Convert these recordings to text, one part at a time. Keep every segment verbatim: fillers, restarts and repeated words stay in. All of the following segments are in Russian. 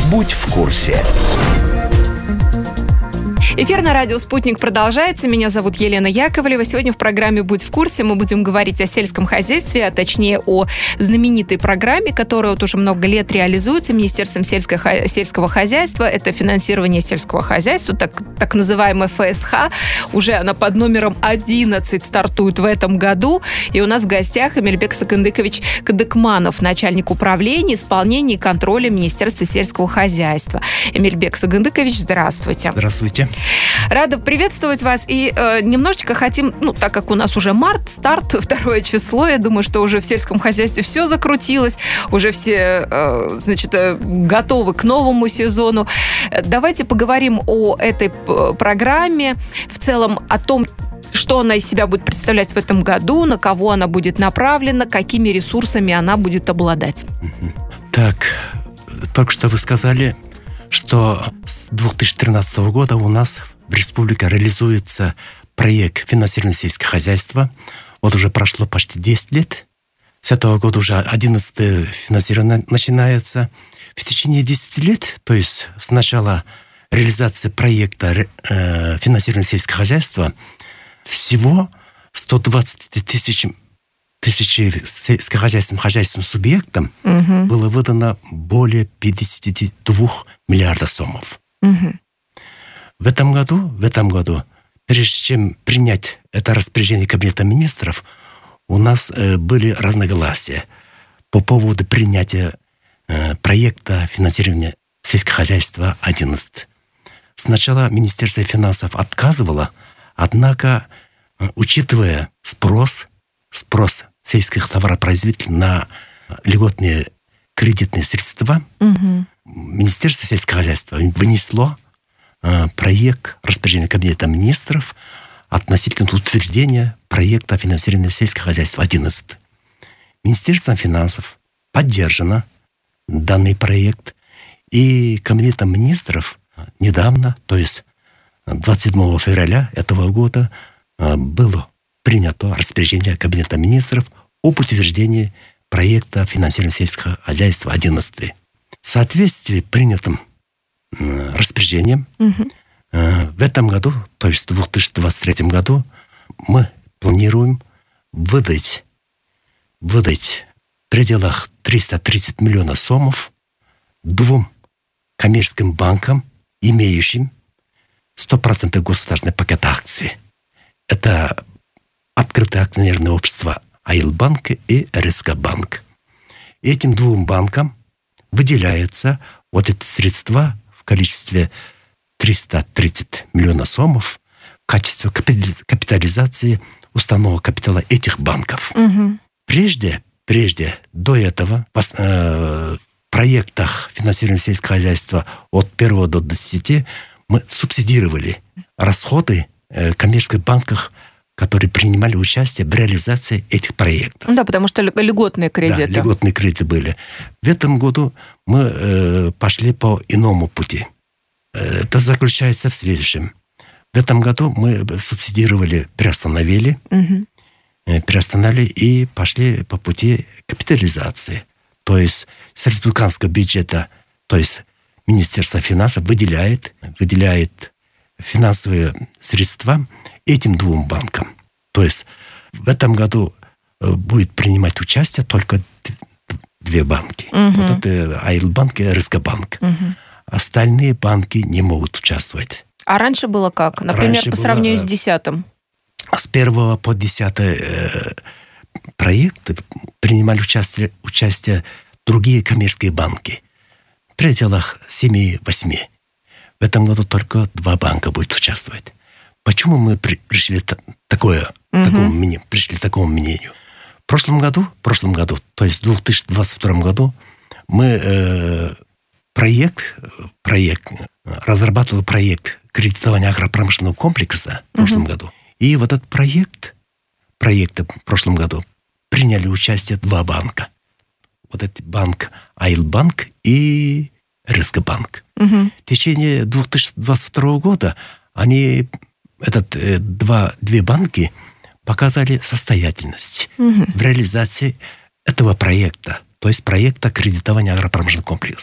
Будь в курсе. Эфир на радио «Спутник» продолжается. Меня зовут Елена Яковлева. Сегодня в программе «Будь в курсе» мы будем говорить о сельском хозяйстве, а точнее о знаменитой программе, которая вот уже много лет реализуется Министерством сельского, сельского хозяйства. Это финансирование сельского хозяйства, так, так называемая эф эс ха. Уже она под номером одиннадцать стартует в этом году. И у нас в гостях Эмильбек Сагындыкович Кадыкманов, начальник управления исполнения и контроля Министерства сельского хозяйства. Эмильбек Сагындыкович, здравствуйте. Здравствуйте. Рада приветствовать вас. И э, немножечко хотим, ну, так как у нас уже март, старт, второе число, я думаю, что уже в сельском хозяйстве все закрутилось, уже все, э, значит, э, готовы к новому сезону. Давайте поговорим о этой программе, в целом о том, что она из себя будет представлять в этом году, на кого она будет направлена, какими ресурсами она будет обладать. Так, только что вы сказали, что с две тысячи тринадцатого года у нас в республике реализуется проект финансирования сельского хозяйства. Вот уже прошло почти десять лет. С этого года уже одиннадцатое финансирование начинается. В течение десяти лет, то есть с начала реализации проекта э, финансирования сельского хозяйства, всего сто двадцать тысяч тысячи сельскохозяйственным хозяйственным субъектам угу. было выдано более пятьдесят два миллиарда сомов. Угу. В этом году, в этом году, прежде чем принять это распоряжение Кабинета министров, у нас э, были разногласия по поводу принятия э, проекта финансирования сельского хозяйства одиннадцать. Сначала Министерство финансов отказывало, однако, э, учитывая спрос, спрос сельских товаропроизводителей на льготные кредитные средства, угу. Министерство сельского хозяйства вынесло э, проект распоряжения Кабинета министров относительно утверждения проекта финансирования сельского хозяйства одиннадцать. Министерством финансов поддержан данный проект, и Кабинетом министров недавно, то есть двадцать седьмого февраля этого года, э, было принято распоряжение Кабинета министров об утверждении проекта финансирования сельского хозяйства одиннадцать. В соответствии с принятым э, распоряжением угу. э, в этом году, то есть в две тысячи двадцать третьем году, мы планируем выдать, выдать в пределах триста тридцать миллионов сомов двум коммерческим банкам, имеющим сто процентов государственный пакет акций. Это Открытое акционерное общество Аилбанк и РСК-банк. Этим двум банкам выделяются вот эти средства в количестве триста тридцать миллионов сомов в качестве капитализации уставного капитала этих банков. Угу. Прежде, прежде, до этого, в проектах финансирования сельского хозяйства от первого до десяти мы субсидировали расходы коммерческих банков, которые принимали участие в реализации этих проектов. Ну да, потому что льготные кредиты. Да, льготные кредиты были. В этом году мы э, пошли по иному пути. Это заключается в следующем. В этом году мы субсидировали, приостановили, угу. э, приостановили и пошли по пути капитализации. То есть с республиканского бюджета, то есть Министерство финансов выделяет, выделяет финансовые средства этим двум банкам. То есть в этом году будет принимать участие только две банки. Угу. Вот это Аилбанк и РСК-банк. Угу. Остальные банки не могут участвовать. А раньше было как? Например, раньше по сравнению было, с десятым? С первого по десятый э, проекты принимали участие, участие другие коммерческие банки. В пределах семи-восьми. В этом году только два банка будут участвовать. Почему мы при, пришли, такое, угу. такому, мнению, пришли к такому мнению? В прошлом году, в прошлом году, то есть в две тысячи двадцать втором году, мы э, проект, проект, разрабатывали проект кредитования агропромышленного комплекса в прошлом угу. году. И в этот проект, проект в прошлом году приняли участие два банка. Вот этот банк Аилбанк и РСК-банк. Угу. В течение две тысячи двадцать второго года они, этот, э, два, две банки показали состоятельность угу. в реализации этого проекта, то есть проекта кредитования агропромышленного комплекса.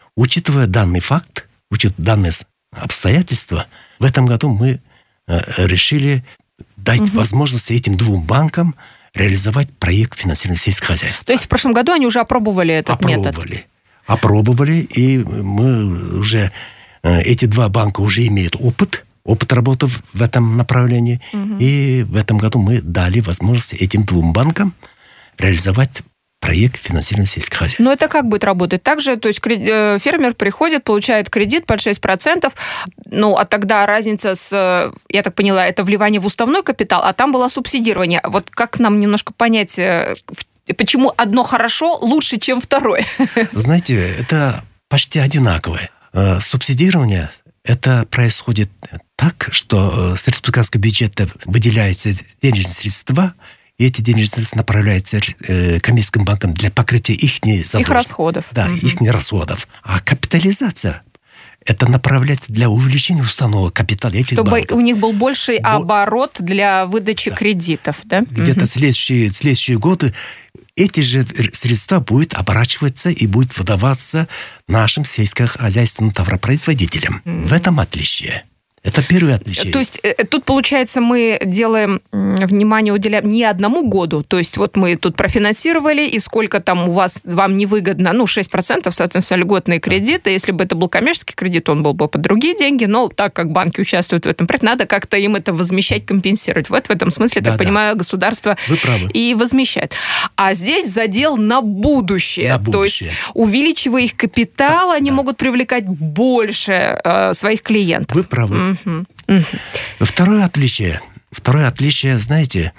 учитывая данный факт, учитывая данные обстоятельства, в этом году мы решили дать угу. возможность этим двум банкам реализовать проект финансирования сельского хозяйства. То есть в прошлом году они уже опробовали этот опробовали, метод? Опробовали. Опробовали, и мы уже... Эти два банка уже имеют опыт, опыт работы в этом направлении. Угу. И в этом году мы дали возможность этим двум банкам реализовать проект финансирования сельского хозяйства. Но это как будет работать? Также, то есть фермер приходит, получает кредит под шесть процентов, ну, а тогда разница с, я так поняла, это вливание в уставной капитал, а там было субсидирование. Вот как нам немножко понять, почему одно хорошо лучше, чем второе? Знаете, это почти одинаковое. Субсидирование это происходит так, что с республиканского бюджета выделяются денежные средства, и эти денежные средства направляются коммерческим банкам для покрытия их задолженности. Их расходов. Да, угу. их расходов. А капитализация это направляется для увеличения уставного капитала этих Чтобы банков. У них был больший Бо... оборот для выдачи да. кредитов, да? Где-то угу. следующие, следующие годы эти же средства будут оборачиваться и будут выдаваться нашим сельскохозяйственным товаропроизводителям. Mm. В этом отличие. Это первое отличие. То есть тут, получается, мы делаем внимание, уделяем не одному году. То есть вот мы тут профинансировали, и сколько там у вас, вам невыгодно, ну, шесть процентов, соответственно, льготные кредиты. Если бы это был коммерческий кредит, он был бы под другие деньги. Но так как банки участвуют в этом проекте, надо как-то им это возмещать, компенсировать. Вот в этом смысле, да, так да. понимаю, государство и возмещает. А здесь задел на будущее. На будущее. То есть, увеличивая их капитал, да, они да. могут привлекать больше э, своих клиентов. Вы правы. Угу. Угу. Второе отличие, второе отличие, знаете,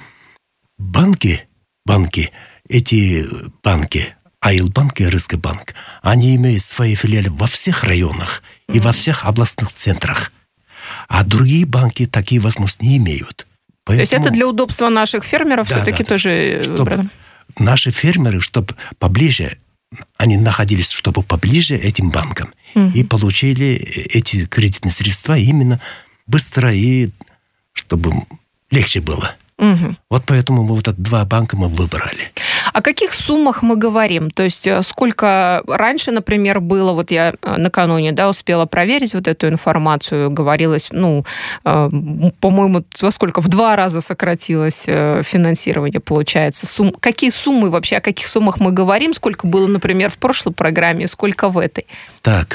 банки, банки, эти банки, Айлбанк и Рыскобанк, они имеют свои филиалы во всех районах и угу. во всех областных центрах, а другие банки такие возможности не имеют. Поэтому... То есть это для удобства наших фермеров да, все-таки да, тоже выбрано? Наши фермеры, чтобы поближе, они находились, чтобы поближе этим банкам, угу. и получили эти кредитные средства именно быстро и чтобы легче было. Угу. Вот поэтому мы вот эти два банка мы выбрали. О каких суммах мы говорим? То есть сколько раньше, например, было, вот я накануне, да, успела проверить вот эту информацию, говорилось, ну, по-моему, во сколько? В два раза сократилось финансирование, получается. Сум... Какие суммы вообще, о каких суммах мы говорим? Сколько было, например, в прошлой программе, сколько в этой? Так,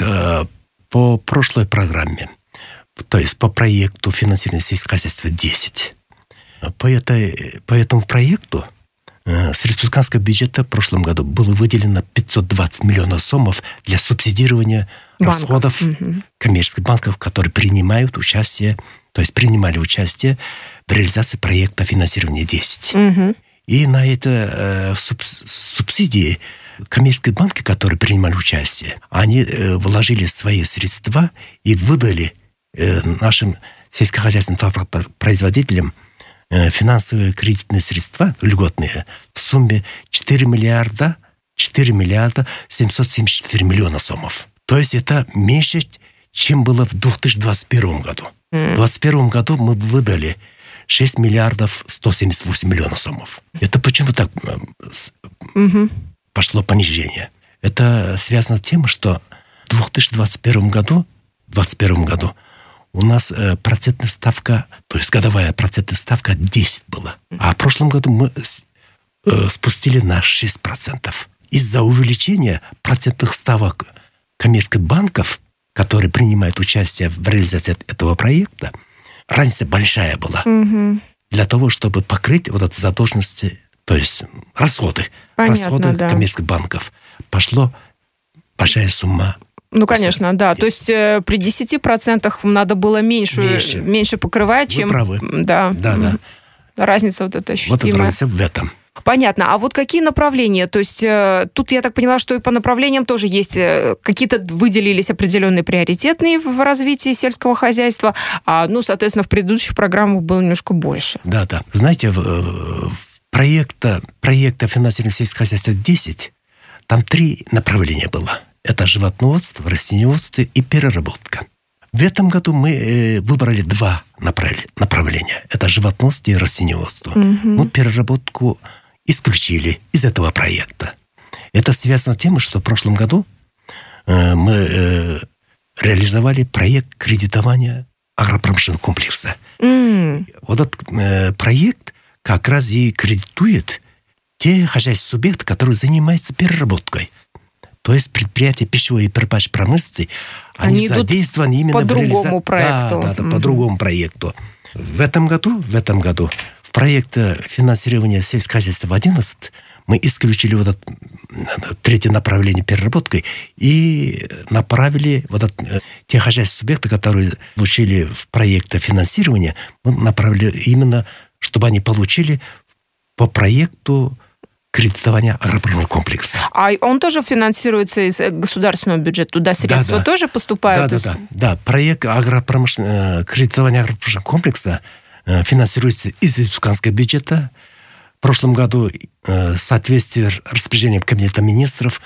по прошлой программе, то есть по проекту финансирования сельского хозяйства десять. По, этой, по этому проекту э, с республиканского бюджета в прошлом году было выделено пятьсот двадцать миллионов сомов для субсидирования банков. расходов угу. коммерческих банков, которые принимают участие, то есть принимали участие в реализации проекта финансирования десять. Угу. И на это э, суб, субсидии коммерческие банки, которые принимали участие, они э, вложили свои средства и выдали э, нашим сельскохозяйственным производителям финансовые кредитные средства льготные в сумме четыре миллиарда семьсот семьдесят четыре миллиона сомов. То есть это меньше, чем было в две тысячи двадцать первом году. Mm. В две тысячи двадцать первом году мы выдали шесть миллиардов сто семьдесят восемь миллионов сомов. Это почему так mm-hmm. пошло понижение? Это связано с тем, что в две тысячи двадцать первом году, двадцать первом году у нас э, процентная ставка, то есть годовая процентная ставка десять была. А в прошлом году мы э, спустили на шесть процентов. Из-за увеличения процентных ставок коммерческих банков, которые принимают участие в реализации этого проекта, разница большая была. Угу. Для того, чтобы покрыть вот эти задолженности, то есть расходы, Понятно, расходы да. коммерческих банков, пошло большая сумма. Ну, конечно, да. То есть э, при десяти процентах надо было меньше, меньше. меньше покрывать, чем... Вы правы. Да, да, да. Разница вот эта ощутимая. Вот эта разница в этом. Понятно. А вот какие направления? То есть э, тут я так поняла, что и по направлениям тоже есть э, какие-то выделились определенные приоритетные в развитии сельского хозяйства, а, ну, соответственно, в предыдущих программах было немножко больше. Да, да. Знаете, в, в проекта, проекта финансирования сельского хозяйства десять, там три направления было. Это животноводство, растениеводство и переработка. В этом году мы выбрали два направления. Это животноводство и растениеводство. Угу. Мы переработку исключили из этого проекта. Это связано с тем, что в прошлом году мы реализовали проект кредитования агропромышленного комплекса. Mm. Вот этот проект как раз и кредитует те хозяйственные субъекты, которые занимаются переработкой. То есть предприятия пищевой и переработочной промышленности, они, они задействованы именно по другому реализа... проекту. Да, да, да, mm-hmm. по другому проекту. В этом году, в этом году в проекте финансирования сельского хозяйства одиннадцать мы исключили вот это третье направление переработкой и направили вот это, те хозяйственные субъекты, которые получили в проекте финансирования, мы направили именно, чтобы они получили по проекту кредитования агропромышленного комплекса. А он тоже финансируется из государственного бюджета? Туда средства да, да. тоже поступают? Да, из... да, да, да. Проект агропромышленного, кредитования агропромышленного комплекса финансируется из республиканского бюджета. В прошлом году в соответствии с распоряжением Кабинета министров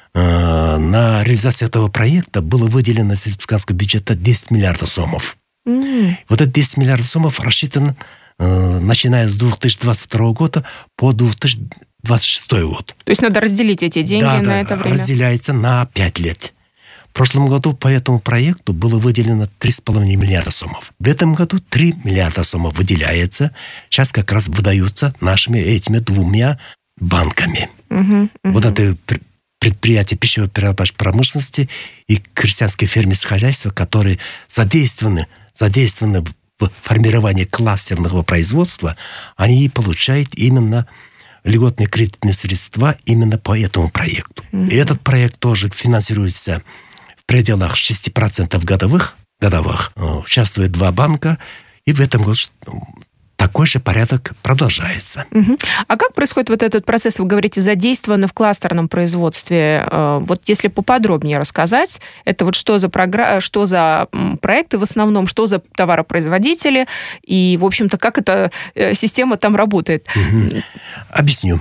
на реализацию этого проекта было выделено из республиканского бюджета десять миллиардов сомов. Mm. Вот это десять миллиардов сомов рассчитано начиная с две тысячи двадцать второго года по две тысячи двадцать шестой год. То есть надо разделить эти деньги да, на да, это время? Разделяется на пять лет. В прошлом году по этому проекту было выделено три с половиной миллиарда сомов. В этом году три миллиарда сомов выделяется. Сейчас как раз выдаются нашими этими двумя банками. Угу, угу. Вот это предприятия пищевой переработочной промышленности и крестьянские фермерские хозяйства, которые задействованы, задействованы в формировании кластерного производства, они получают именно льготные кредитные средства именно по этому проекту. Mm-hmm. И этот проект тоже финансируется в пределах шесть процентов годовых. годовых. Участвует два банка, и в этом году такой же порядок продолжается. Угу. А как происходит вот этот процесс? Вы говорите, задействованы в кластерном производстве. Вот если поподробнее рассказать, это вот что за, програ... что за проекты в основном, что за товаропроизводители, и, в общем-то, как эта система там работает? Угу. Объясню.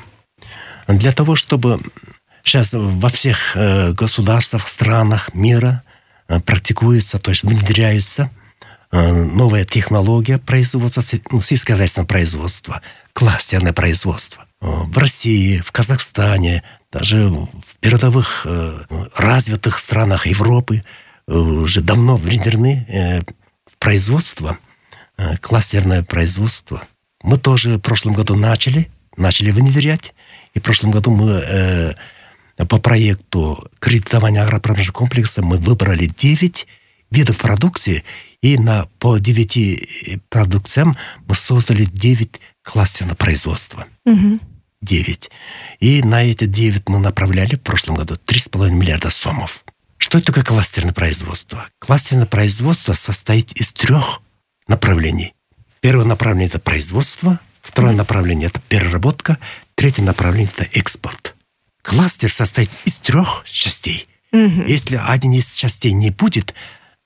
Для того, чтобы сейчас во всех государствах, странах мира практикуются, то есть внедряются новая технология производства, ну, сельскохозяйственного производства, кластерное производство. В России, в Казахстане, даже в передовых развитых странах Европы уже давно внедрены в производство, кластерное производство. Мы тоже в прошлом году начали, начали внедрять, и в прошлом году мы по проекту кредитования агропромышленного комплекса мы выбрали девять видов продукции, и на, по девяти продукциям мы создали девять кластерных производства. Угу. девять. И на эти девять мы направляли в прошлом году три с половиной миллиарда сомов. Что это такое кластерное производство? Кластерное производство состоит из трех направлений. Первое направление – это производство, второе угу. направление – это переработка, третье направление – это экспорт. Кластер состоит из трех частей. Угу. Если один из частей не будет,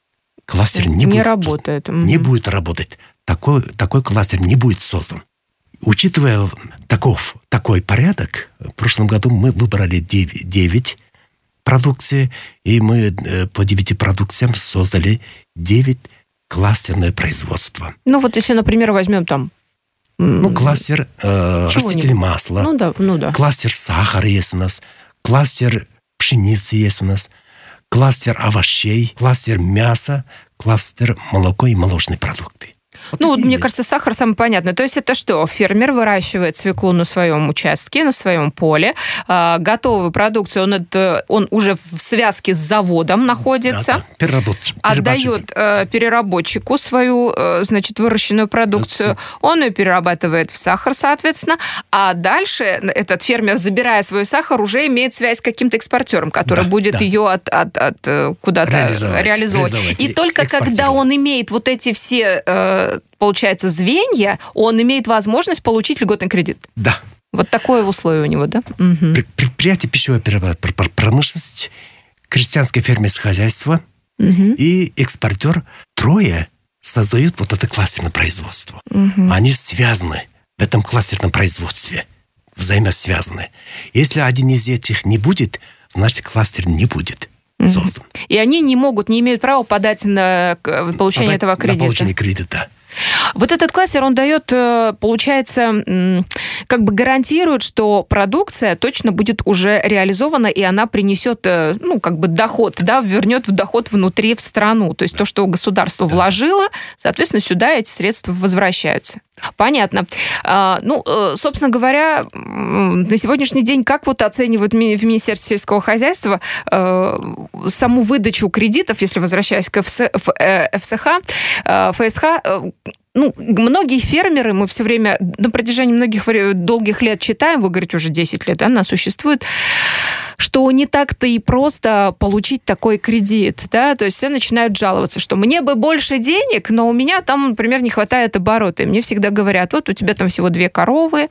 кластер не, не будет, работает. Не mm-hmm. будет работать. Такой, такой кластер не будет создан. Учитывая таков, такой порядок, в прошлом году мы выбрали девять продукций, и мы по девяти продукциям создали девять кластерное производство. Ну вот если, например, возьмем там... Ну, кластер э, растительного масла, ну, да, ну, да. кластер сахара есть у нас, кластер пшеницы есть у нас, кластер овощей, кластер мяса, кластер молоко и молочные продукты. Вот ну, вот, мне кажется, сахар самый понятный. То есть это что? Фермер выращивает свеклу на своем участке, на своем поле. Э, готовую продукцию, он, это, он уже в связке с заводом находится. Да, да. Переработ... Отдает э, переработчику свою, э, значит, выращенную продукцию. Продукция. Он ее перерабатывает в сахар, соответственно. А дальше этот фермер, забирая свой сахар, уже имеет связь с каким-то экспортером, который да, будет да. ее от, от, от, куда-то реализовать. реализовывать. реализовать. И только когда он имеет вот эти все... Э, получается, звенья, он имеет возможность получить льготный кредит. Да. Вот такое условие у него, да? Угу. Предприятие пищевой промышленности, крестьянское фермерское хозяйство угу. и экспортер трое создают вот это кластерное производство. Угу. Они связаны в этом кластерном производстве, взаимосвязаны. Если один из этих не будет, значит, кластер не будет создан. И они не могут, не имеют права подать на получение подать этого кредита. На получение кредита. Вот этот кластер, он дает, получается, как бы гарантирует, что продукция точно будет уже реализована, и она принесет, ну, как бы доход, да, вернет в доход внутри в страну. То есть то, что государство вложило, соответственно, сюда эти средства возвращаются. Понятно. Ну, собственно говоря, на сегодняшний день как вот оценивают в Министерстве сельского хозяйства саму выдачу кредитов, если возвращаясь к эф эс ха, эф эс ха, ну, многие фермеры, мы все время на протяжении многих долгих лет читаем, вы говорите, уже десять лет, да, она существует, что не так-то и просто получить такой кредит, да, то есть все начинают жаловаться, что мне бы больше денег, но у меня там, например, не хватает оборота, и мне всегда говорят, вот у тебя там всего две коровы,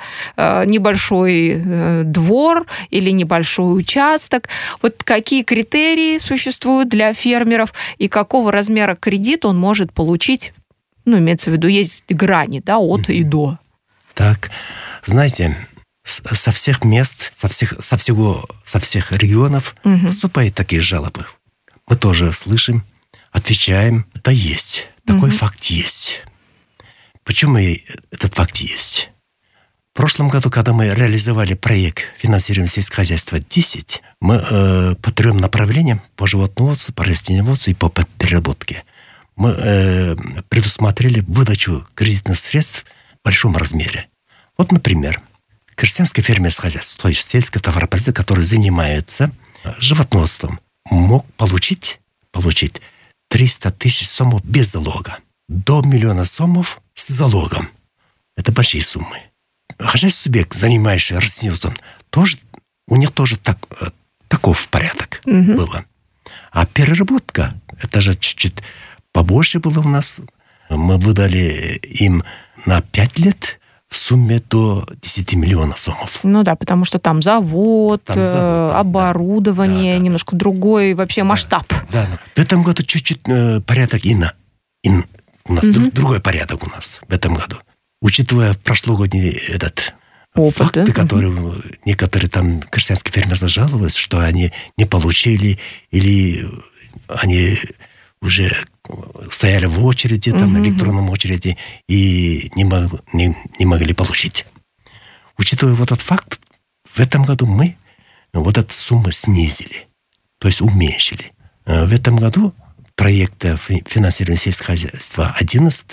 небольшой двор или небольшой участок, вот какие критерии существуют для фермеров и какого размера кредит он может получить, ну, имеется в виду, есть грани, да, от и до. Так, знаете, со всех мест, со всех, со всего, со всех регионов угу. поступают такие жалобы. Мы тоже слышим, отвечаем, да есть, такой угу. факт есть. Почему этот факт есть? В прошлом году, когда мы реализовали проект финансирования сельского хозяйства десять, мы э, по трем направлениям, по животноводству, по растениеводству и по переработке, мы э, предусмотрели выдачу кредитных средств в большом размере. Вот, например, крестьянское фермерское хозяйство, то есть сельское товаропроизводство, которое занимается животноводством, мог получить, получить триста тысяч сомов без залога. До миллиона сомов с залогом. Это большие суммы. Хозяйственный субъект, занимающийся растениеводством, тоже, у них тоже так, таков порядок угу. было. А переработка, это же чуть-чуть побольше было у нас. Мы выдали им на пять лет в сумме до десять миллионов сомов. Ну да, потому что там завод, там завод там, оборудование, да, да, немножко да. другой вообще да, масштаб. Да, да. В этом году чуть-чуть э, порядок и на, и у нас угу. другой порядок у нас в этом году. Учитывая прошлогодний этот опыт, факты, да? которые угу. некоторые там крестьянские фермеры зажаловались, что они не получили или они уже стояли в очереди, там, uh-huh. электронном очереди, и не, мог, не, не могли получить. Учитывая вот этот факт, в этом году мы вот эту сумму снизили, то есть уменьшили. В этом году проект финансирования сельского хозяйства одиннадцать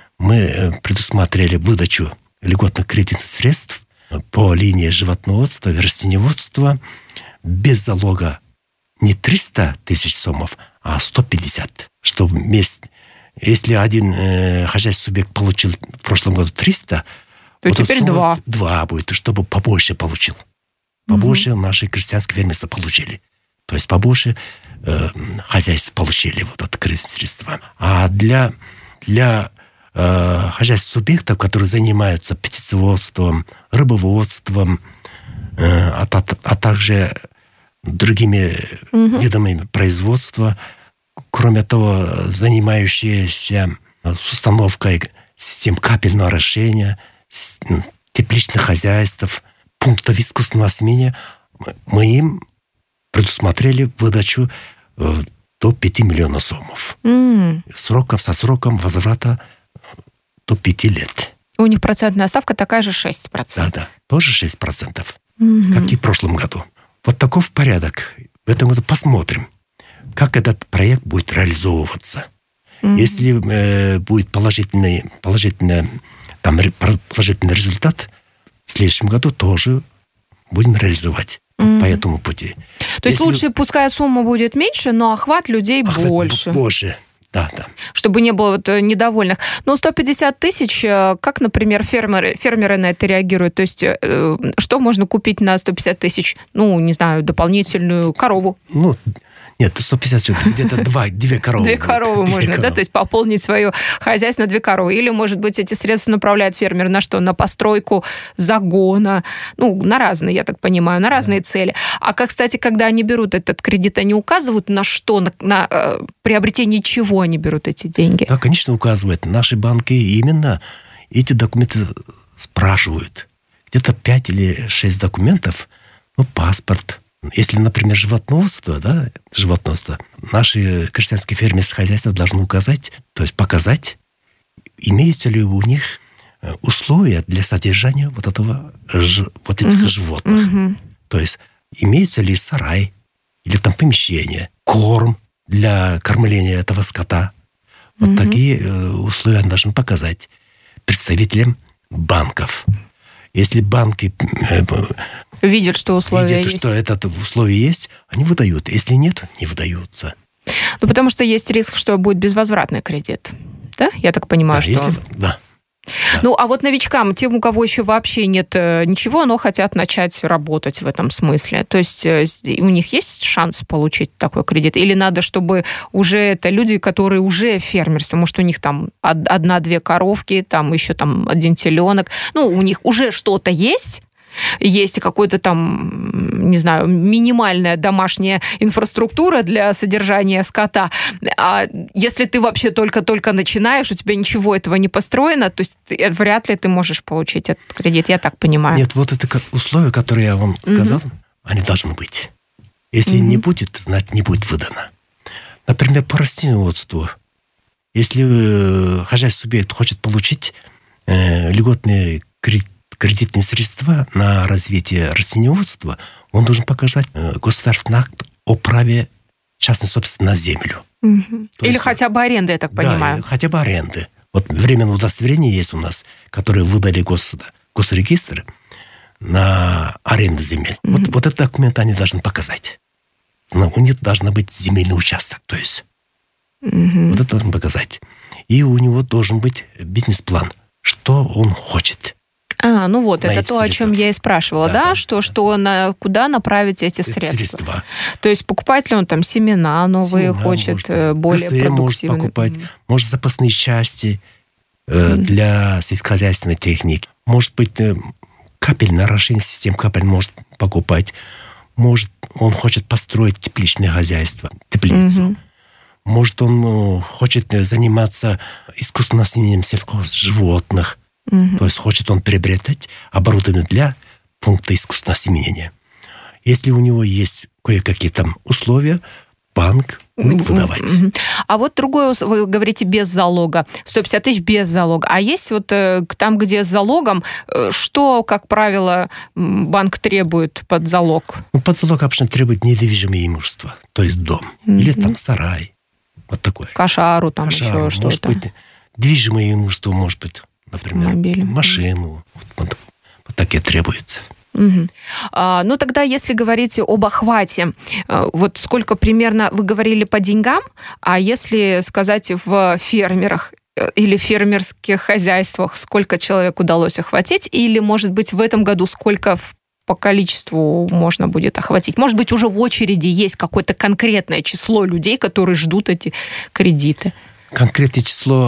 мы предусмотрели выдачу льготных кредитных средств по линии животноводства и растениеводства без залога не триста тысяч сомов, а сто пятьдесят. Что вместе, если один э, хозяйственный субъект получил в прошлом году триста, то вот теперь два. Два будет, чтобы побольше получил. Побольше угу. наши крестьянские фермеры получили. То есть побольше э, хозяйств получили вот это кредитные средства. А для, для э, хозяйственных субъектов, которые занимаются птицеводством, рыбоводством, э, а, а, а также другими угу. видами производства, кроме того, занимающиеся установкой систем капельного орошения, тепличных хозяйств, пунктов искусственного освещения, мы им предусмотрели выдачу до пяти миллионов сомов. Mm. Сроком, со сроком возврата до пяти лет. У них процентная ставка такая же шесть процентов. Да, да, тоже шесть процентов, mm-hmm. как и в прошлом году. Вот таков порядок. В этом году посмотрим, как этот проект будет реализовываться. Mm-hmm. Если э, будет положительный, положительный, там, положительный результат, в следующем году тоже будем реализовать mm-hmm. по этому пути. То есть Если... лучше, пускай сумма будет меньше, но охват людей охват больше. Больше. Да, да. Чтобы не было вот недовольных. Но сто пятьдесят тысяч, как, например, фермеры, фермеры на это реагируют? То есть что можно купить на сто пятьдесят тысяч? Ну, не знаю, дополнительную корову? Ну, нет, сто пятьдесят, где-то два, две коровы. Две коровы можно, две да? Коровы. То есть пополнить свое хозяйство на две коровы. Или, может быть, эти средства направляет фермер на что? На постройку загона. Ну, на разные, я так понимаю, на разные да. цели. А, как, кстати, когда они берут этот кредит, они указывают на что? На, на э, приобретение чего они берут эти деньги? Да, конечно, указывают. Наши банки именно эти документы спрашивают. Где-то пять или шесть документов. Ну, паспорт. Если, например, животноводство, да, животноводство, наши крестьянские фермерские хозяйства должны указать, то есть показать имеются ли у них условия для содержания вот, этого, вот этих mm-hmm. животных. Mm-hmm. То есть имеется ли сарай или там помещение, корм для кормления этого скота. Вот mm-hmm. такие условия должны показать представителям банков. Если банки видят, что условия видят, есть, что это условие есть, они выдают. Если нет, не выдаются. Ну, потому что есть риск, что будет безвозвратный кредит. Да? Я так понимаю, да, что... Если... Да. Да. Ну, а вот новичкам, тем, у кого еще вообще нет ничего, но хотят начать работать в этом смысле, то есть у них есть шанс получить такой кредит? Или надо, чтобы уже это люди, которые уже фермерство, может, у них там одна-две коровки, там еще там один теленок, ну, у них уже что-то есть, есть какой-то там, не знаю, минимальная домашняя инфраструктура для содержания скота. А если ты вообще только-только начинаешь, у тебя ничего этого не построено, то есть вряд ли ты можешь получить этот кредит, я так понимаю. Нет, вот это условия, которые я вам сказал, mm-hmm. они должны быть. Если mm-hmm. не будет, значит, не будет выдано. Например, по растениеводству. Если хозяйственный субъект хочет получить э, льготные кредиты, кредитные средства на развитие растениеводства, он должен показать государственный акт о праве частной собственности на землю. Угу. Или есть, хотя бы аренды, я так понимаю. Да, хотя бы аренды. Вот временное удостоверение есть у нас, которые выдали гос, госрегистр на аренду земель. Угу. Вот, вот этот документ они должны показать. Но у них должен быть земельный участок, то есть. Угу. Вот это должен показать. И у него должен быть бизнес-план, что он хочет. А, ну вот, это то, средства. О чем я и спрашивала, да, да, да что, да. что на, куда направить эти средства. средства. То есть покупает ли он там семена новые, семена, хочет может, более ГСМ продуктивные? Может покупать, mm. может запасные части э, mm. для сельскохозяйственной техники. Может быть, э, капель, наращение систем капель может покупать. Может, он хочет построить тепличное хозяйство, теплицу. Mm-hmm. Может, он э, хочет заниматься искусственным осенением сельхозживотных. Mm-hmm. То есть хочет он приобретать оборудование для пункта искусственного осеменения. Если у него есть кое-какие там условия, банк будет выдавать. Mm-hmm. А вот другое, вы говорите, без залога. сто пятьдесят тысяч без залога. А есть вот там, где с залогом, что, как правило, банк требует под залог? Ну, под залог обычно требует недвижимое имущество, то есть дом. Mm-hmm. Или там сарай. Вот такое. Кошару там Кошару. еще что-то. Может быть, движимое имущество, может быть, например, Мобиль. машину. Вот, вот, вот такие требуются. Угу. А, ну, тогда, если говорить об охвате, вот сколько примерно, вы говорили по деньгам, а если сказать в фермерах или фермерских хозяйствах, сколько человек удалось охватить, или, может быть, в этом году сколько по количеству можно будет охватить? Может быть, уже в очереди есть какое-то конкретное число людей, которые ждут эти кредиты? Конкретное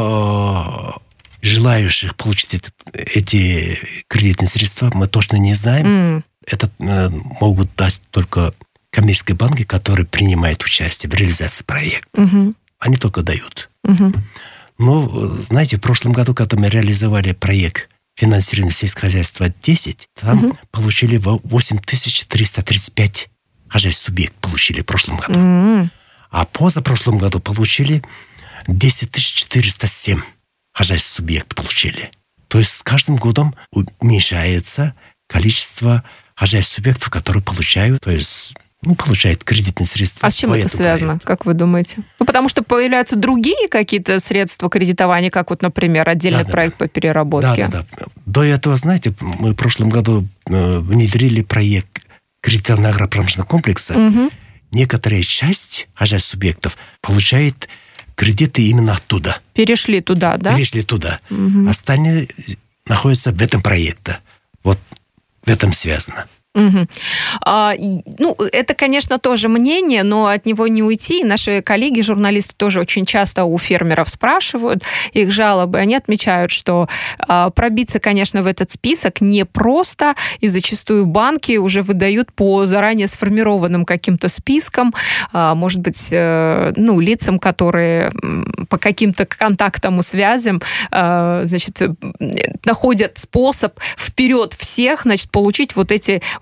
число желающих получить это, эти кредитные средства мы точно не знаем. Mm. Это э, могут дать только коммерческие банки, которые принимают участие в реализации проекта. Mm-hmm. Они только дают. Mm-hmm. Но, знаете, в прошлом году, когда мы реализовали проект финансирования сельскохозяйства десять, там mm-hmm. получили восемь тысяч триста тридцать пять хозяйств субъект получили в прошлом году. Mm-hmm. А позапрошлом году получили десять тысяч четыреста семь. Хозяйств субъект получили. То есть с каждым годом уменьшается количество хозяйств субъектов, которые получают, то есть, ну, получают кредитные средства. А с чем это связано, проекту. Как вы думаете? Ну, потому что появляются другие какие-то средства кредитования, как вот, например, отдельный да, проект да, по переработке. Да, да, да. До этого, знаете, мы в прошлом году внедрили проект кредитования агропромышленного комплекса. Угу. Некоторая часть хозяйств субъектов получает кредиты именно оттуда. Перешли туда, да? Перешли туда. Угу. Остальные находятся в этом проекте. Вот в этом связано. Угу. А, ну, это, конечно, тоже мнение, но от него не уйти. Наши коллеги, журналисты, тоже очень часто у фермеров спрашивают их жалобы. Они отмечают, что а, пробиться, конечно, в этот список непросто, и зачастую банки уже выдают по заранее сформированным каким-то спискам, а, может быть, э, ну, лицам, которые по каким-то контактам и связям, а, значит, находят способ вперед всех, значит, получить вот эти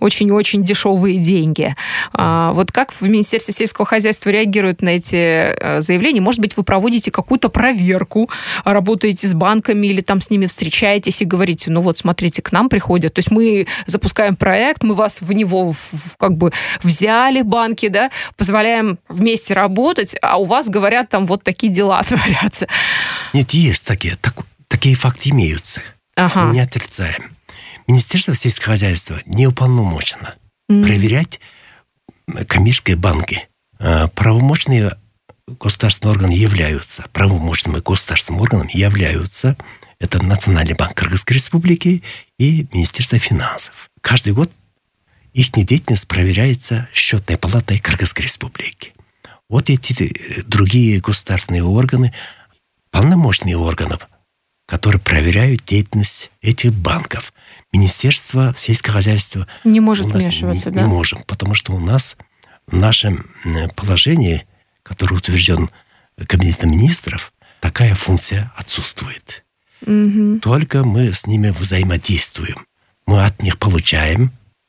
очень-очень дешевые деньги. Вот как в Министерстве сельского хозяйства реагируют на эти заявления? Может быть, вы проводите какую-то проверку, работаете с банками или там с ними встречаетесь и говорите, ну вот, смотрите, к нам приходят. То есть мы запускаем проект, мы вас в него как бы взяли, банки, да, позволяем вместе работать, а у вас, говорят, там вот такие дела творятся. Нет, есть такие, так, такие факты имеются. Ага. Мы не отрицаем. Министерство сельского хозяйства не уполномочено mm. проверять коммерческие банки. Правомочные государственные органы являются, правомочными государственным органом являются это Национальный банк Кыргызской Республики и Министерство финансов. Каждый год их деятельность проверяется Счетной палатой Кыргызской Республики. Вот эти другие государственные органы, полномочные органы, которые проверяют деятельность этих банков. Министерство сельского хозяйства не может вмешиваться, не, да? Не можем, потому что у нас в нашем положении, которое утвержден Кабинетом министров, такая функция отсутствует. Угу. Только мы с ними взаимодействуем. Мы от них получаем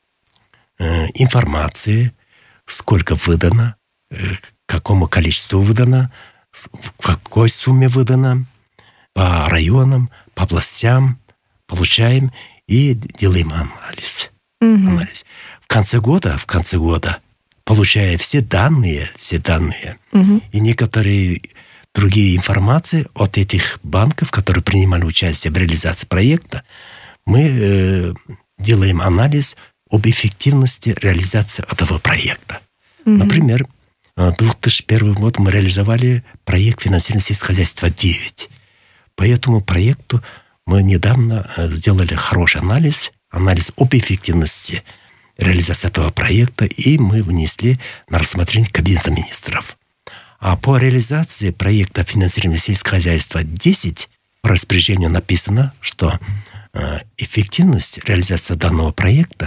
э, информации, сколько выдано, э, какому количеству выдано, в какой сумме выдано, по районам, по областям получаем и делаем анализ. Угу. анализ. В конце года, в конце года, получая все данные, все данные угу. и некоторые другие информации от этих банков, которые принимали участие в реализации проекта, мы э, делаем анализ об эффективности реализации этого проекта. Угу. Например, в две тысячи первом году мы реализовали проект финансирования сельского хозяйства девять. По этому проекту мы недавно сделали хороший анализ, анализ об эффективности реализации этого проекта, и мы внесли на рассмотрение Кабинета министров. А по реализации проекта финансирования сельского хозяйства десять по распоряжению написано, что эффективность реализации данного проекта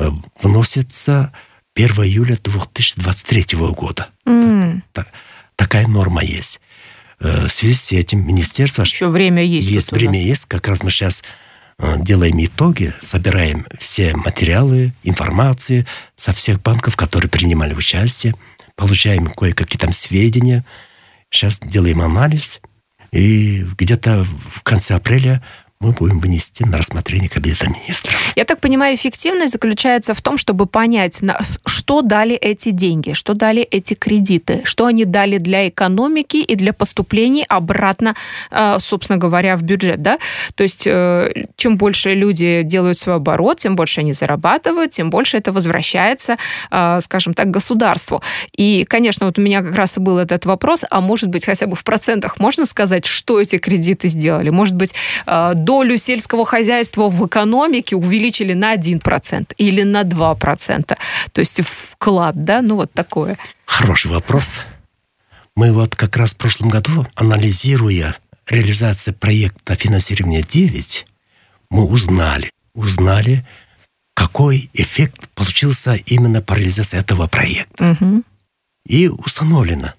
вносится первого июля две тысячи двадцать третьего года. Mm. Так, такая норма есть. В связи с этим министерство... Еще время есть. Есть время есть. Как раз мы сейчас делаем итоги, собираем все материалы, информации со всех банков, которые принимали участие, получаем кое-какие там сведения. Сейчас делаем анализ, и где-то в конце апреля мы будем вынести на рассмотрение Кабинета министров. Я так понимаю, эффективность заключается в том, чтобы понять, что дали эти деньги, что дали эти кредиты, что они дали для экономики и для поступлений обратно, собственно говоря, в бюджет, да? То есть, чем больше люди делают свой оборот, тем больше они зарабатывают, тем больше это возвращается, скажем так, государству. И, конечно, вот у меня как раз и был этот вопрос, а может быть, хотя бы в процентах можно сказать, что эти кредиты сделали? Может быть, долю сельского хозяйства в экономике увеличили на один процент или на два процента. То есть вклад, да? Ну, вот такое. Хороший вопрос. Мы вот как раз в прошлом году, анализируя реализацию проекта финансирования девять, мы узнали, узнали, какой эффект получился именно по реализации этого проекта. Угу. И установлено,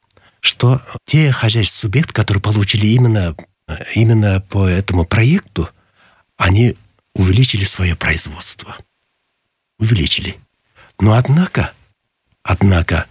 что те хозяйственные субъекты, которые получили именно Именно по этому проекту они увеличили свое производство. Увеличили. Но однако, однако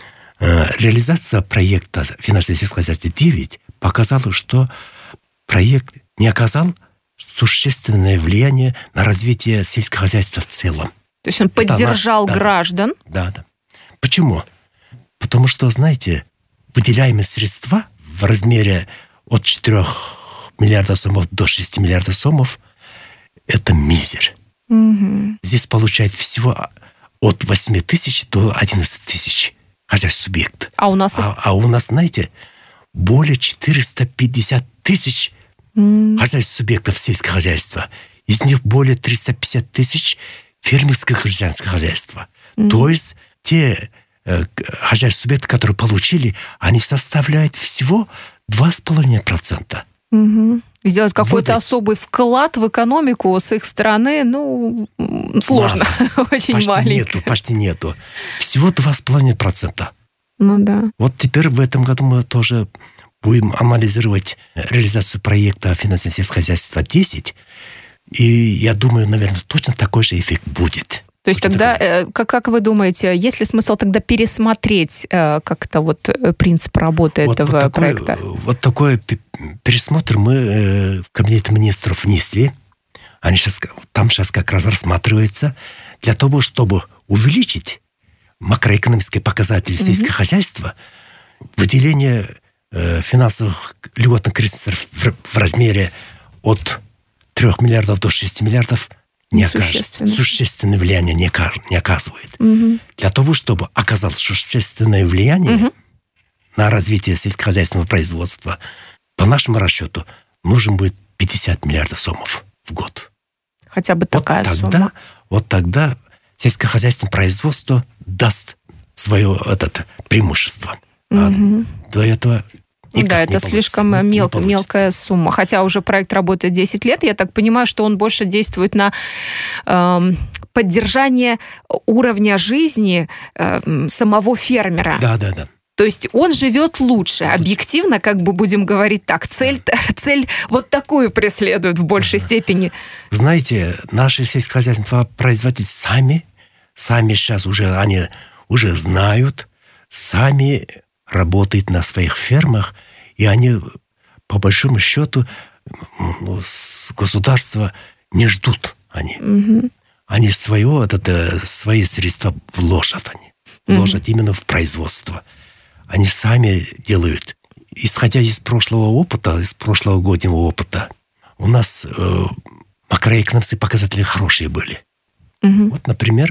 реализация проекта финансирования сельского хозяйства девять показала, что проект не оказал существенное влияние на развитие сельского хозяйства в целом. То есть он поддержал она, граждан? Да, да. Почему? Потому что, знаете, выделяемые средства в размере от четырёх миллиардов сомов до шести миллиардов сомов – это мизер. Угу. Здесь получают всего от восьми тысяч до одиннадцати тысяч хозяйств субъектов. А у нас? А, а у нас, знаете, более четыреста пятьдесят тысяч mm. хозяйств субъектов сельского хозяйства. Из них более триста пятьдесят тысяч фермерских крестьянских хозяйств. Mm. То есть те э, хозяйства субъекты, которые получили, они составляют всего два с половиной процента. Угу. Сделать какой-то вот особый вклад в экономику с их стороны, ну, сложно. Очень почти маленький. Нету, почти нету. Всего два с половиной процента. Ну да. Вот теперь в этом году мы тоже будем анализировать реализацию проекта финансирования сельского хозяйства десять. И я думаю, наверное, точно такой же эффект будет. То есть тогда, э, как, как вы думаете, есть ли смысл тогда пересмотреть э, как-то вот принцип работы вот, этого вот такой, проекта? Вот такой пересмотр мы э, в Кабинет министров внесли. Они сейчас, там сейчас как раз рассматривается для того, чтобы увеличить макроэкономические показатели mm-hmm. сельского хозяйства, выделение э, финансовых льготных кредитов в, в размере от трех миллиардов до шести миллиардов не окажется. Существенное влияние не, не оказывает. Угу. Для того, чтобы оказалось существенное влияние угу. на развитие сельскохозяйственного производства, по нашему расчету, нужен будет пятьдесят миллиардов сомов в год. Хотя бы такая вот тогда, сумма. Вот тогда сельскохозяйственное производство даст свое этот, преимущество. Угу. А до этого... Никак да, это слишком не, мел, не мелкая сумма. Хотя уже проект работает десять лет, я так понимаю, что он больше действует на э, поддержание уровня жизни э, самого фермера. Да, да, да. То есть он живет лучше. Объективно, как бы будем говорить так, цель, цель вот такую преследует в большей степени. Знаете, наши сельскохозяйственные производители сами, сами сейчас уже, они уже знают, сами работают на своих фермах, и они, по большому счету, ну, с государства не ждут они. Угу. Они свое, это, свои средства вложат они. Вложат угу. именно в производство. Они сами делают. Исходя из прошлого опыта, из прошлого годного опыта, у нас э, макроэкономические показатели хорошие были. Угу. Вот, например,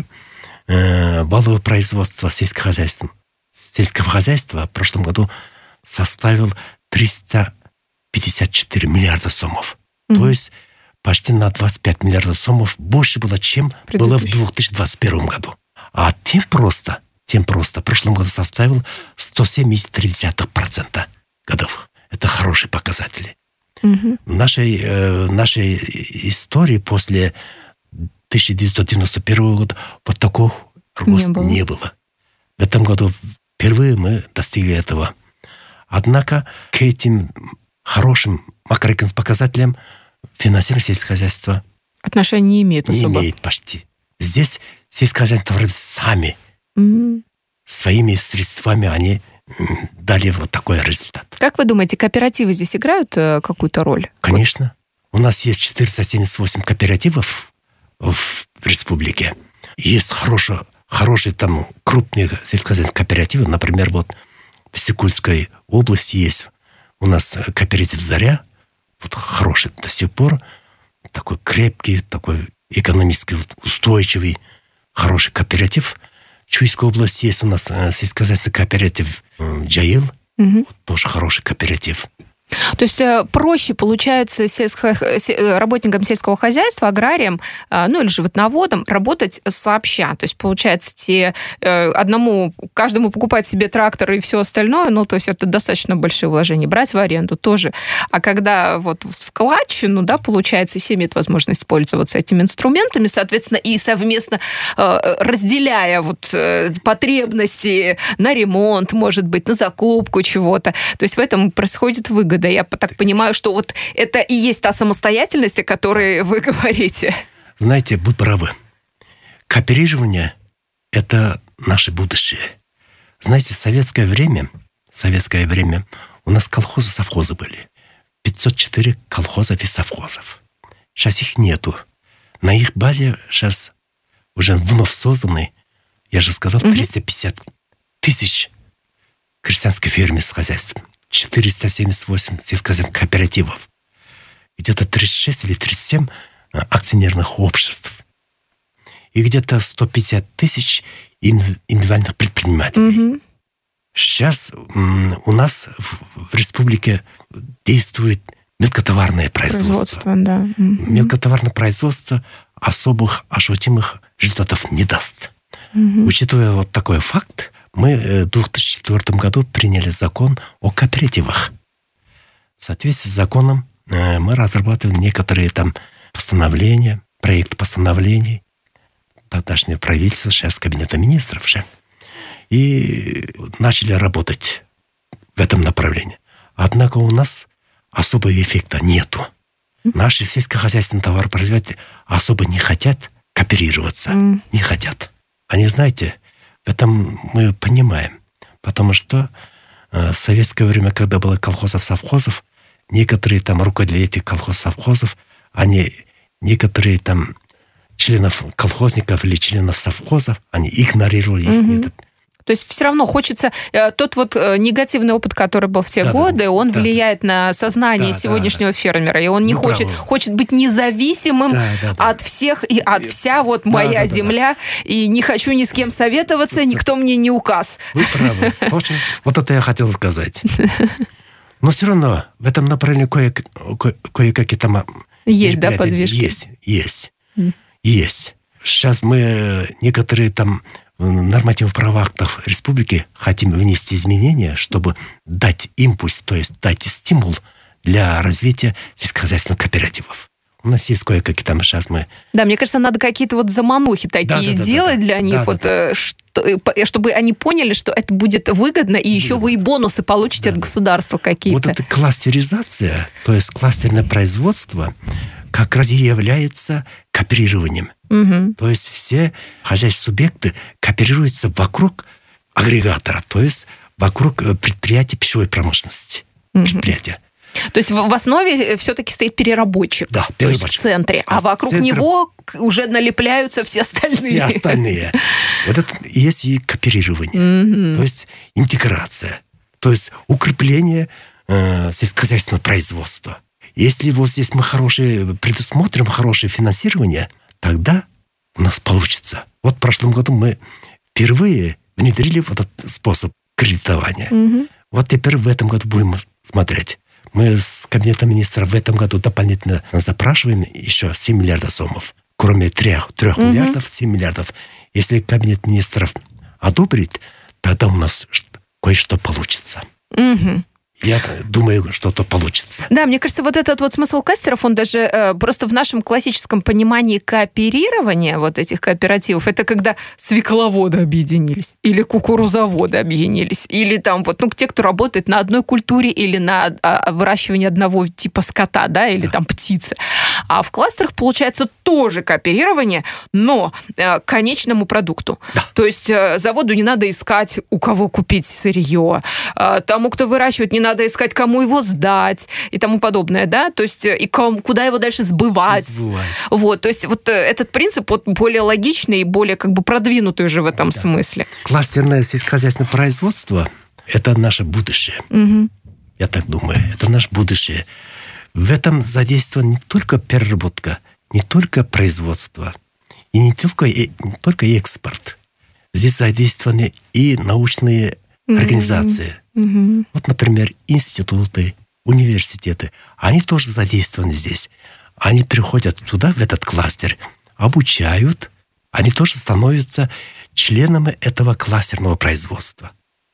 э, валовое производство сельскохозяйственного сельского хозяйства в прошлом году составил триста пятьдесят четыре миллиарда сомов. Mm-hmm. То есть почти на двадцать пять миллиардов сомов больше было, чем было в две тысячи двадцать первом году. А тем просто, тем просто в прошлом году составил сто семьдесят три процента годовых. Это хорошие показатели. Mm-hmm. В нашей, э, нашей истории после тысяча девятьсот девяносто первого года вот такого роста не было. не было. В этом году впервые мы достигли этого. Однако к этим хорошим макроэкономическим показателям финансирование сельского хозяйства отношения не имеет особо. Не имеет почти. Здесь сельскохозяйственные сами mm-hmm. своими средствами они дали вот такой результат. Как вы думаете, кооперативы здесь играют какую-то роль? Конечно. У нас есть четыреста семьдесят восемь кооперативов в республике. Есть хорошие Хорошие там крупные сельскохозяйственные кооперативы. Например, вот в Сикульской области есть у нас кооператив «Заря». Вот хороший до сих пор. Такой крепкий, такой экономически устойчивый, хороший кооператив. В Чуйской области есть у нас сельскохозяйственный кооператив «Джаил». Угу. Вот тоже хороший кооператив. То есть проще получается сельско... работникам сельского хозяйства, аграриям, ну или животноводам работать сообща. То есть получается те... одному, каждому покупать себе трактор и все остальное, ну то есть это достаточно большие вложения. Брать в аренду тоже. А когда вот в складчину, да, получается, все имеют возможность пользоваться этими инструментами, соответственно, и совместно разделяя вот потребности на ремонт, может быть, на закупку чего-то. То есть в этом происходит выгода. Да, я так понимаю, что вот это и есть та самостоятельность, о которой вы говорите. Знаете, вы правы. Кооперирование – это наше будущее. Знаете, в советское время, в советское время у нас колхозы, совхозы были. пятьсот четыре колхозов и совхозов. Сейчас их нету. На их базе сейчас уже вновь созданы, я же сказал, триста пятьдесят тысяч крестьянских фермерских хозяйств. четыреста семьдесят восемь сельскохозяйственных кооперативов. Где-то тридцать шесть или тридцать семь акционерных обществ. И где-то сто пятьдесят тысяч индивидуальных предпринимателей. Mm-hmm. Сейчас у нас в республике действует мелкотоварное производство. производство да. mm-hmm. Мелкотоварное производство особых ощутимых результатов не даст. Mm-hmm. Учитывая вот такой факт, мы в две тысячи четвёртом году приняли закон о кооперативах. В соответствии с законом мы разрабатываем некоторые там постановления, проект постановлений. Тогдашнее правительство, сейчас Кабинета министров же. И начали работать в этом направлении. Однако у нас особого эффекта нету. Наши сельскохозяйственные товаропроизводители особо не хотят кооперироваться, mm. не хотят. Они, знаете, в этом мы понимаем. Потому что э, в советское время, когда было колхозов-совхозов, некоторые там руководители этих колхозов-совхозов, они, некоторые там членов колхозников или членов совхозов, они игнорировали их mm-hmm. метод. То есть все равно хочется... Тот вот негативный опыт, который был в те да, годы, да, он да, влияет на сознание да, сегодняшнего да, фермера, и он не ну, хочет, хочет быть независимым да, да, да. от всех и от вся вот да, моя да, земля, да, да. и не хочу ни с кем советоваться, это... никто мне не указ. Вы правы. Точно. Вот это я хотел сказать. Но все равно в этом направлении кое- кое- кое-какие там... Есть, да, подвижки? Есть, есть, mm. есть. Сейчас мы некоторые там... нормативно-правовых актах республики хотим внести изменения, чтобы дать импульс, то есть дать стимул для развития сельскохозяйственных кооперативов. У нас есть кое-какие там сейчас мы... Да, мне кажется, надо какие-то вот заманухи такие да, да, делать да, да, для них, да, вот, да, да. Что, чтобы они поняли, что это будет выгодно, и еще да, вы и бонусы получите да, от государства какие-то. Вот эта кластеризация, то есть кластерное производство, как раз и является кооперированием. Угу. То есть все хозяйственные субъекты кооперируются вокруг агрегатора, то есть вокруг предприятия пищевой промышленности. Угу. Предприятия. То есть в основе все-таки стоит переработчик, да, переработчик. То есть в центре, а, а вокруг центр... него уже налепляются все остальные. Все остальные. Вот это и есть и кооперирование, угу. то есть интеграция, то есть укрепление э, сельскохозяйственного производства. Если вот здесь мы хорошие, предусмотрим хорошее финансирование, тогда у нас получится. Вот в прошлом году мы впервые внедрили вот этот способ кредитования. Угу. Вот теперь в этом году будем смотреть. Мы с Кабинетом министров в этом году дополнительно запрашиваем еще семь миллиардов сомов. Кроме трех, трех угу. миллиардов, семь миллиардов. Если Кабинет министров одобрит, тогда у нас кое-что получится. Угу. Я думаю, что-то получится. Да, мне кажется, вот этот вот смысл кластеров, он даже э, просто в нашем классическом понимании кооперирования вот этих кооперативов, это когда свекловоды объединились, или кукурузоводы объединились, или там вот, ну, те, кто работает на одной культуре или на а, выращивании одного типа скота, да, или да. там птицы. А в кластерах получается тоже кооперирование, но э, к конечному продукту. Да. То есть э, заводу не надо искать, у кого купить сырье, э, тому, кто выращивает, не надо искать, кому его сдать и тому подобное, да, то есть и кому, куда его дальше сбывать. сбывать. Вот, то есть вот этот принцип вот более логичный и более как бы продвинутый уже в этом да. смысле. Кластерное сельскохозяйственное производство – это наше будущее. Угу. Я так думаю, это наше будущее. В этом задействована не только переработка, не только производство, и не только, и, не только экспорт. Здесь задействованы и научные угу. организации. Угу. Вот, например, институты, университеты, они тоже задействованы здесь. Они приходят туда, в этот кластер, обучают, они тоже становятся членами этого кластерного производства.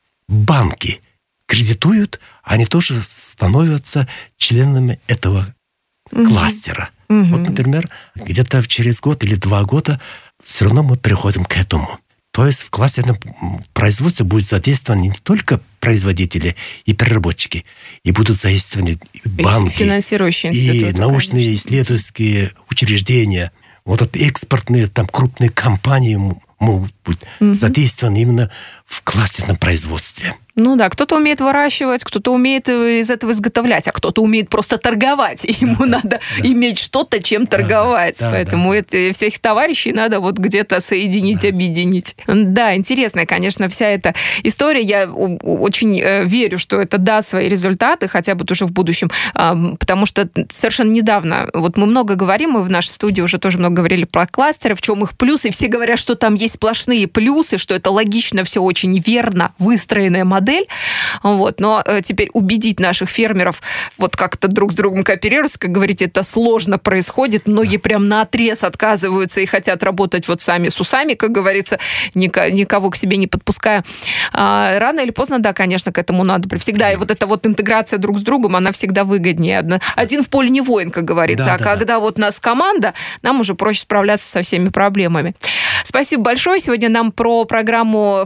Банки кредитуют, они тоже становятся членами этого угу. кластера. Угу. Вот, например, где-то через год или два года все равно мы приходим к этому. То есть в кластерном производстве будет задействованы не только производители и переработчики, и будут задействованы банки, финансирующие институты, и научные конечно. исследовательские учреждения. Вот эти экспортные там крупные компании могут быть угу. задействованы именно в кластерном производстве. Ну да, кто-то умеет выращивать, кто-то умеет из этого изготовлять, а кто-то умеет просто торговать. И ему да, надо да. иметь что-то, чем да, торговать. Да, Поэтому да. это, всех товарищей надо вот где-то соединить, да. объединить. Да, интересная, конечно, вся эта история. Я очень верю, что это даст свои результаты, хотя бы тоже в будущем. Потому что совершенно недавно, вот мы много говорим, мы в нашей студии уже тоже много говорили про кластеры, в чем их плюсы. И все говорят, что там есть сплошные плюсы, что это логично, все очень верно, выстроенная модель. модель, вот, но теперь убедить наших фермеров вот как-то друг с другом кооперироваться, как говорите, это сложно происходит, многие прям наотрез отказываются и хотят работать вот сами с усами, как говорится, никого к себе не подпуская. Рано или поздно, да, конечно, к этому надо всегда, и вот эта вот интеграция друг с другом, она всегда выгоднее. Один в поле не воин, как говорится, да, а да, когда да. вот нас команда, нам уже проще справляться со всеми проблемами. Спасибо большое. Сегодня нам про программу ФСХ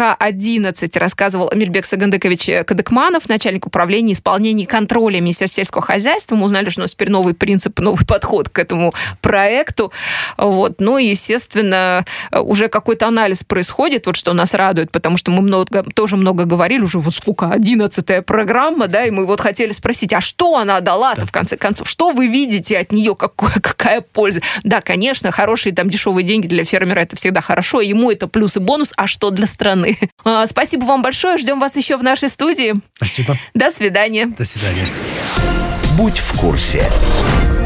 К одиннадцать рассказывал Эмильбек Сагандыкович Кадыкманов, начальник управления исполнения и контроля Министерства сельского хозяйства. Мы узнали, что у нас теперь новый принцип, новый подход к этому проекту. Вот. Ну и, естественно, уже какой-то анализ происходит, вот что нас радует, потому что мы много, тоже много говорили, уже вот сколько, одиннадцатая программа, да, и мы вот хотели спросить, а что она дала-то, да, в конце концов? Что вы видите от нее, какое, какая польза? Да, конечно, хорошие там дешевые деньги для фермера — это всегда хорошо, ему это плюс и бонус, а что для страны? А, спасибо вам большое, ждем вас еще в нашей студии. Спасибо. До свидания. До свидания. Будь в курсе.